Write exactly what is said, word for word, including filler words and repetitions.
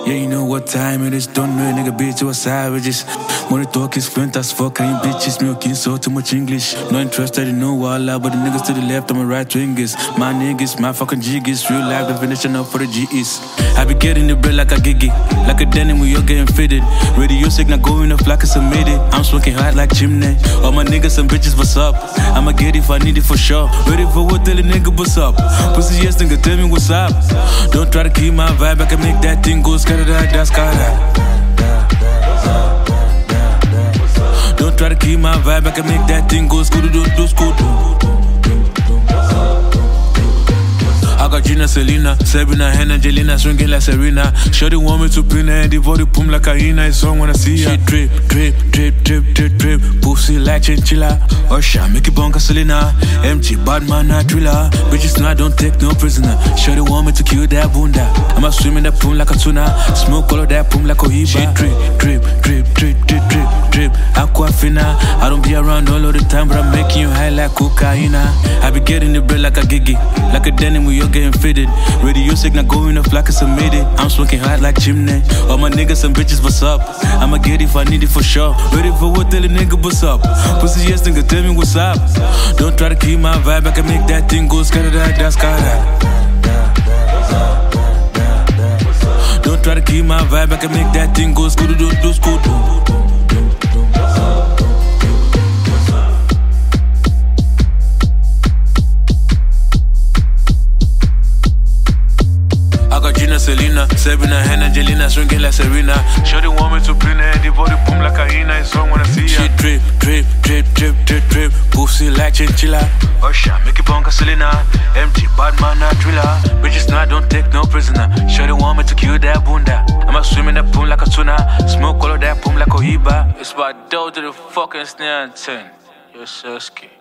Yeah, you know what time it is. Don't know a nigga bitch, you are savages. Money talk is fluent as fuck. I ain't bitches milking so too much English. No interested in no walla, but the niggas to the left, I'm a right wingers. My niggas, my fucking jiggies. Real life definition up for the G Es. I be getting the bread like a giggy. Like a denim, we all getting fitted. Radio signal going off like it's a midi. I'm smoking hot like chimney. All my niggas and bitches, what's up? I'ma get it if I need it for sure. Ready for what, tell a nigga what's up. Pussy yes, nigga, tell me what's up. Don't try to keep my vibe, I can make that thing go scatter that, that's Don't try to keep my vibe, I can make that thing go scoo-doo-doo, scoo-doo. I got Gina, Selena, Sabrina, and Angelina, swinging like Serena. Shorty want me to pin her and devote the pum like a hyena. It's on when I see her. She drip, drip, drip, drip, drip, drip. Pussy like chinchilla. Osha, make it bonka Selena. M G, bad man, not thriller. Bitches now don't take no prisoner. Shorty want me to kill that bunda. I'ma swim in that pum like a tuna. Smoke all of that pum like Cohiba. She drip, drip, drip, drip, drip, drip, drip. Aquafina. I don't be around all of the time, but I'm making you high like cocaine. I be getting the bread like a giggy. Like a denim, we all getting fitted. Radio signal going off like it's a midi. I'm smoking hot like chimney. All my niggas and bitches, what's up? I'ma get it if I need it for sure. Ready for what, tell a nigga what's up. Pussy yes, nigga, tell me what's up. Don't try to keep my vibe, I can make that thing go scatter that, that's Don't try to keep my vibe, I can make that thing go scoo-doo-doo, scoo-doo. Selena, Sabrina, and Angelina, swinging like Serena. Shorty want me to pin her and devote the pum like a hyena. It's on when I see her. She drip, drip, drip, drip, drip, drip. Pussy like chinchilla. Osha, make it bonka Selena. M G, bad man, not thriller. Bitches now don't take no prisoner. Shorty want me to kill that bunda. I'ma swim in that pum like a tuna. Smoke all of that pum like Cohiba. It's about dough to the fucking snare and ten. You're so scared.